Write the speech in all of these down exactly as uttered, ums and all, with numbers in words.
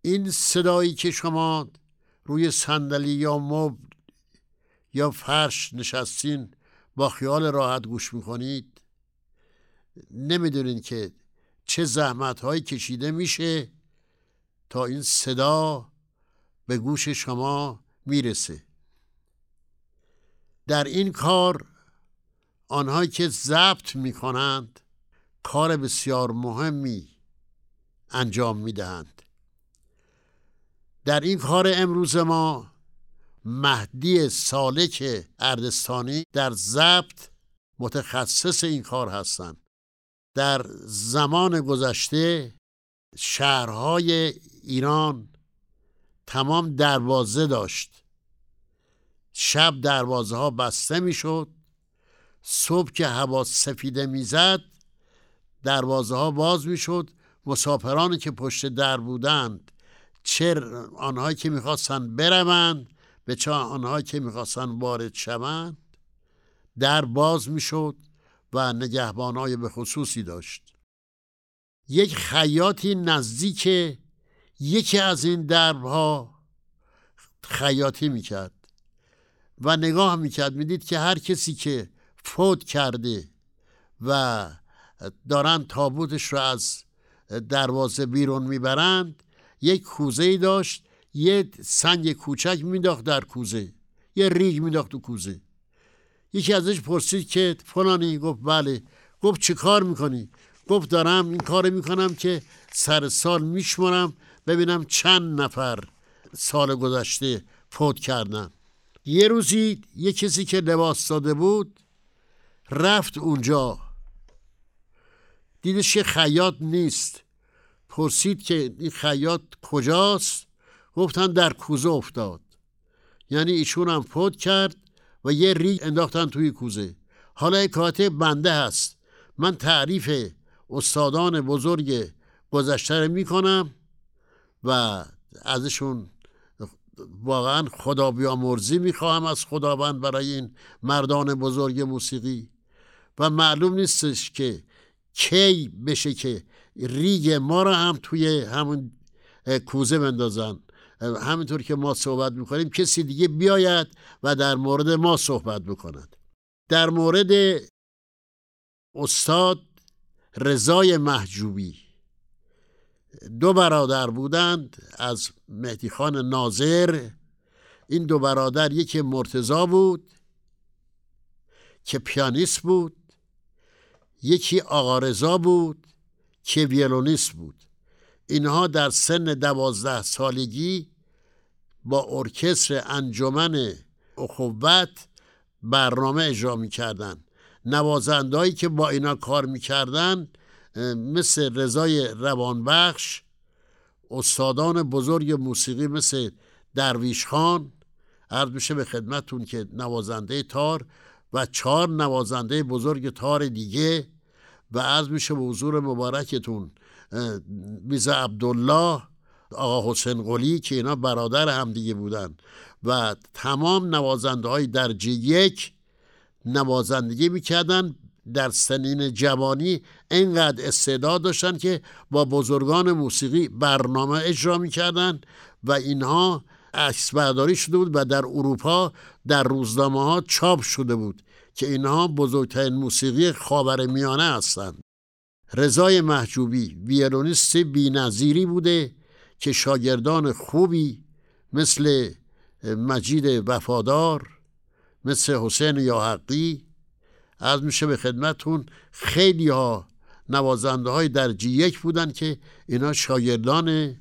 این صدایی که شما روی صندلی یا مبل یا فرش نشستین با خیال راحت گوش میکنید، نمیدونین که چه زحمت هایی کشیده میشه تا این صدا به گوش شما میرسه. در این کار آنهایی که ضبط میکنند کار بسیار مهمی انجام میدهند. در این کار امروز ما مهدی سالک اردستانی در ضبط متخصص این کار هستند. در زمان گذشته شهرهای ایران تمام دروازه داشت. شب دروازه ها بسته می شد، صبح که هوا سفیده می زد دروازه ها باز می شد. مسافرانی که پشت در بودند، چه آنهایی که می خواستند بروند به چه آنهایی که می خواستند وارد شوند، در باز می شد و نگهبانای به خصوصی داشت. یک خیاطی نزدیک یکی از این درها خیاطی می کرد و نگاه می کرد، می دید که هر کسی که فوت کرده و دارن تابوتش رو از دروازه بیرون میبرند، یک کوزه‌ای داشت، یه سنگ کوچک مینداخت در کوزه، یه ریگ مینداخت تو کوزه. یکی ازش پرسید که فلانی؟ گفت بله. گفت چه کار میکنی؟ گفت دارم این کار میکنم که سر سال میشمارم ببینم چند نفر سال گذشته فوت کردن. یه روزی یه کسی که لباس داده بود رفت اونجا، دیدش که خیاط نیست، پرسید که این خیاط کجاست؟ گفتن در کوزه افتاد. یعنی ایشون هم فوت کرد و یه ریگ انداختن توی کوزه. حالا یک کاتب بنده هست، من تعریف استادان بزرگ گذشته رو میکنم و ازشون واقعا خدا بیامرزی میخواهم از خداوند برای این مردان بزرگ موسیقی. و معلوم نیستش که کی بشه که ریگ ما رو هم توی همون کوزه بندازن. همینطور که ما صحبت میکنیم کسی دیگه بیاید و در مورد ما صحبت بکند. در مورد استاد رضای محجوبی، دو برادر بودند از مهدی خان ناظر. این دو برادر، یکی مرتضی بود که پیانیست بود، یکی آقا رضا بود که ویولونیست بود. اینها در سن دوازده سالگی با ارکستر انجمن اخوت برنامه اجرا می‌کردند. نوازندهایی که با اینا کار می‌کردن مثل رضای روانبخش، استادان بزرگ موسیقی مثل درویش خان، عرض میشه به خدمتون که نوازنده تار، و چهار نوازنده بزرگ تار دیگه، و عرض میشه به حضور مبارکتون میرزا عبدالله، آقا حسین قلی که اینا برادر هم دیگه بودن، و تمام نوازنده های درجه یک نوازندگی میکردن. در سنین جوانی اینقدر استعداد داشتن که با بزرگان موسیقی برنامه اجرا میکردن و اینها عکس برداری شده بود و در اروپا در روزنامه ها چاپ شده بود که اینها بزرگترین موسیقی خاورمیانه هستند. رضای محجوبی ویولونیست بی‌نظیری بوده که شاگردان خوبی مثل مجید وفادار، مثل حسین یاحقی، عرض میشه به خدمتون خیلی ها نوازنده های درجه یک بودن که اینا شاگردان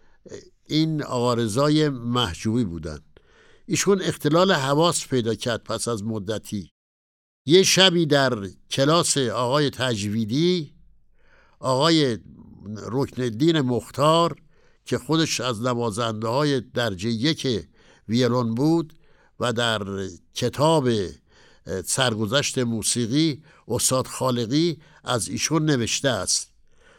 این آقا رضای محجوبی بودن. ایشون اختلال حواس پیدا کرد پس از مدتی. یه شبی در کلاس آقای تجویدی، آقای رکنالدین مختار که خودش از نوازنده های درجه یک ویولون بود و در کتاب سرگذشت موسیقی استاد خالقی از ایشون نوشته است.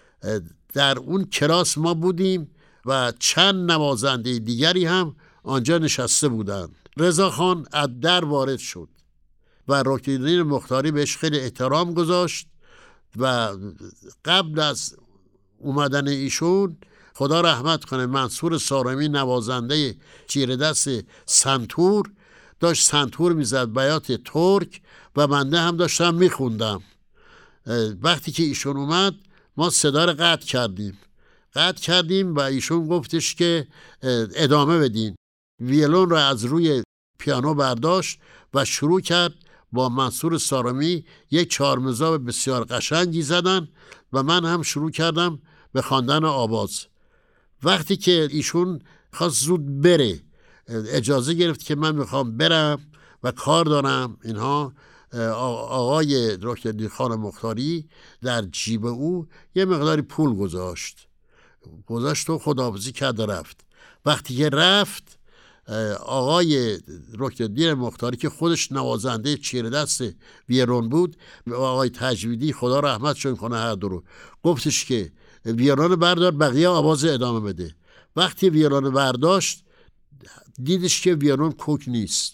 در اون کلاس ما بودیم و چند نوازنده دیگری هم آنجا نشسته بودند. رضا خان از در وارد شد و رکنالدین مختاری بهش خیلی احترام گذاشت و قبل از اومدن ایشون خدا رحمت کنه منصور سارمی نوازنده چیره دست سنتور داشت سنتور میزد بیات ترک و بنده هم داشتم میخوندم. وقتی که ایشون اومد ما صدا رو قطع کردیم قطع کردیم و ایشون گفتش که ادامه بدین. ویولون رو از روی پیانو برداشت و شروع کرد با منصور سارمی یک چهارمزاب بسیار قشنگی زدن و من هم شروع کردم به خواندن آواز. وقتی که ایشون خواست زود بره اجازه گرفت که من میخوام برم و کار دارم اینها، آقای دکتر خان مختاری در جیب او یه مقداری پول گذاشت گذاشت و خداحافظی کرد و رفت. وقتی که رفت آقای دکتر مختاری که خودش نوازنده چیره دست ویولون بود، آقای تجویدی خدا رحمتشون کنه هر دو رو، گفتش که ویولون بردار بقیه آواز ادامه بده. وقتی ویولون برداشت دیدش که ویولون کوک نیست.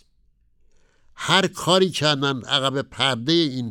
هر کاری کردن عقب پرده این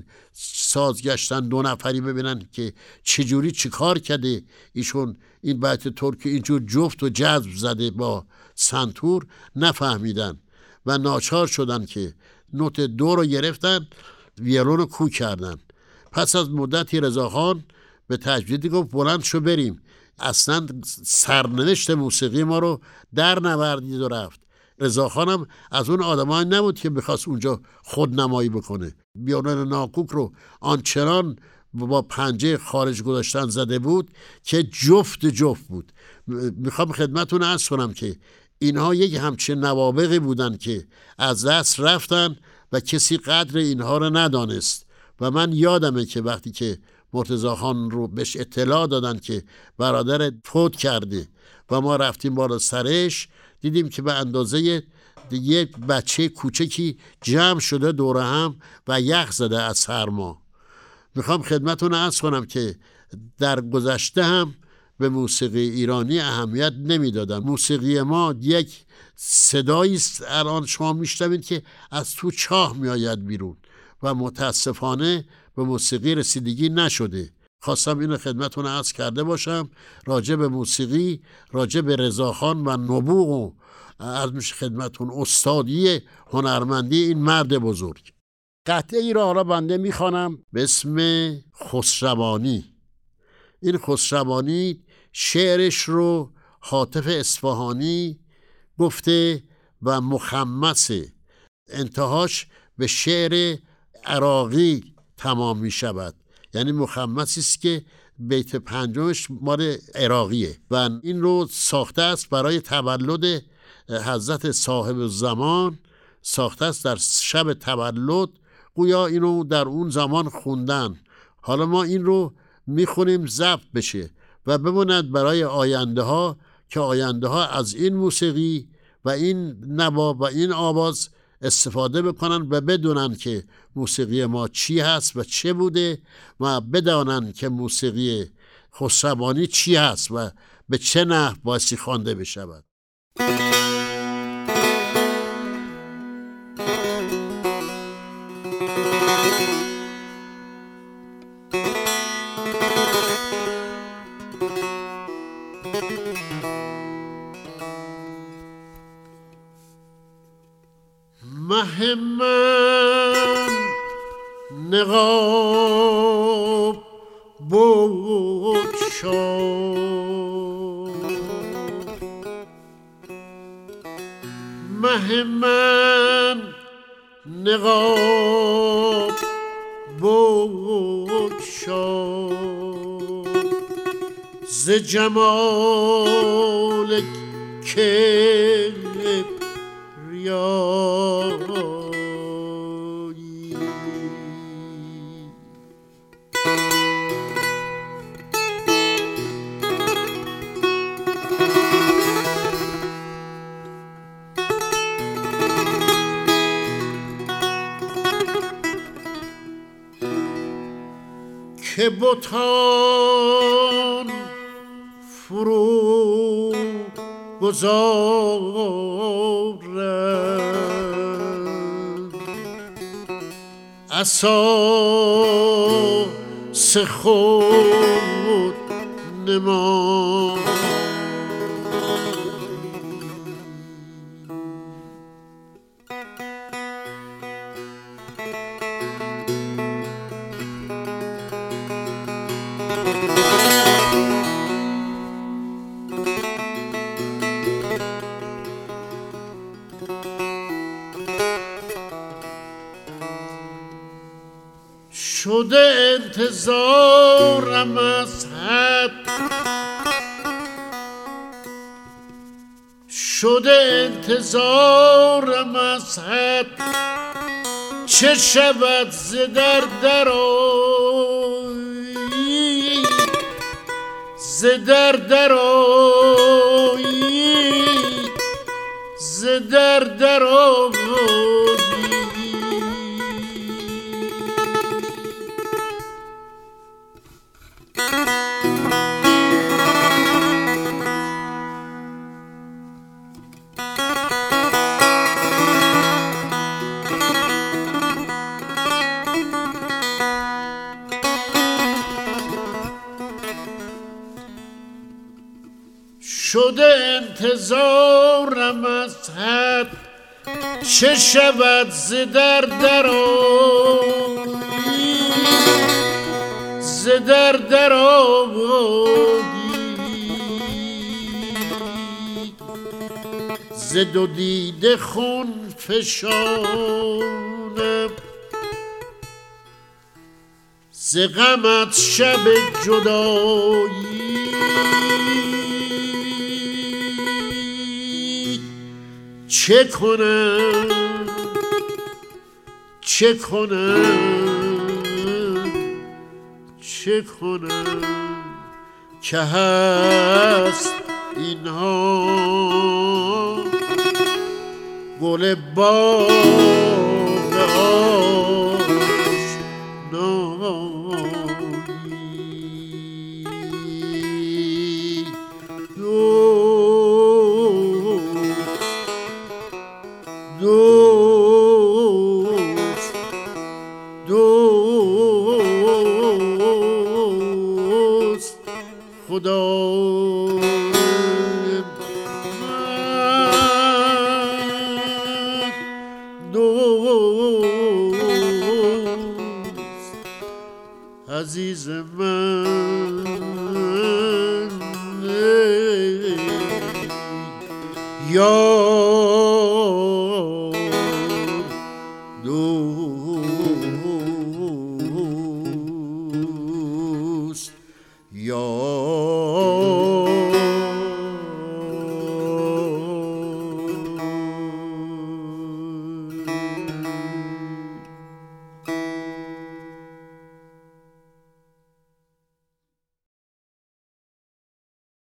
سازگشتن دو نفری ببینن که چجوری چی کار کرده ایشون این بیت ترکی اینجور جفت و جذب زده با سنتور، نفهمیدن و ناچار شدن که نوت دو رو گرفتن ویولون رو کو کردن. پس از مدتی رضاخان به تجویدی گفت بلند شو بریم. اصلا سرنوشت موسیقی ما رو در نوردید و رفت. رضاخانم از اون آدمایی نبود که بخواست اونجا خودنمایی بکنه. ویولون ناکوک رو آنچنان با پنجه خارج گذاشتن زده بود که جفت جفت بود. میخوام خدمتون عرض کنم که اینها یک همچین نوابغی بودن که از دست رفتن و کسی قدر اینها رو ندانست. و من یادمه که وقتی که مرتضی خان رو بهش اطلاع دادن که برادر فوت کرده و ما رفتیم بالا سرش، دیدیم که به اندازه یک بچه کوچکی جمع شده دوره هم و یخ زده از سرما. میخوام خدمتون عرض کنم که در گذشته هم به موسیقی ایرانی اهمیت نمیدادن. موسیقی ما یک صدایی است الان شما میشنوید که از تو چاه میآید بیرون و متاسفانه به موسیقی رسیدگی نشده. خواستم اینو خدمتون عرض کرده باشم راجع به موسیقی، راجع به رضاخان و نبوغ و عرض میشه خدمتون استادی هنرمندی این مرد بزرگ. قطعه ای را حالا بنده میخوانم به اسم خسروانی. این خسروانی شعرش رو حاطف اصفهانی گفته و مخمسه، انتهاش به شعر عراقی تمام می شود. یعنی مخمسی است که بیت پنجمش مال عراقیه و این رو ساخته است برای تولد حضرت صاحب زمان، ساخته است در شب تولد، گویا اینو در اون زمان خوندن. حالا ما این رو میخونیم ضبط بشه و بماند برای آینده ها که آینده ها از این موسیقی و این نوا و این آواز استفاده بکنن و بدونن که موسیقی ما چی هست و چه بوده و بدانن که موسیقی خسروانی چی هست و به چه نحو بایستی خوانده بشود. مه من نقاب بگشای، مه من نقاب بگشای، ز جمال کبریایی که بتان فرو گذارند اساس خود نماید، شده انتظارم از حد، شده انتظارم از حد، چه شود ز در درآیی، ز در درآیی، ز در درآیی. شده انتظارم از حد، چه شود ز در درآیی، ز در درآیی. ز دو دیده خون فشانم، ز غمت شب جدایی. چه کنم چه کنم چه کنم که هست اینها گل باغ آشنایی. دوست دوست خدای من، دوست عزیز من. یا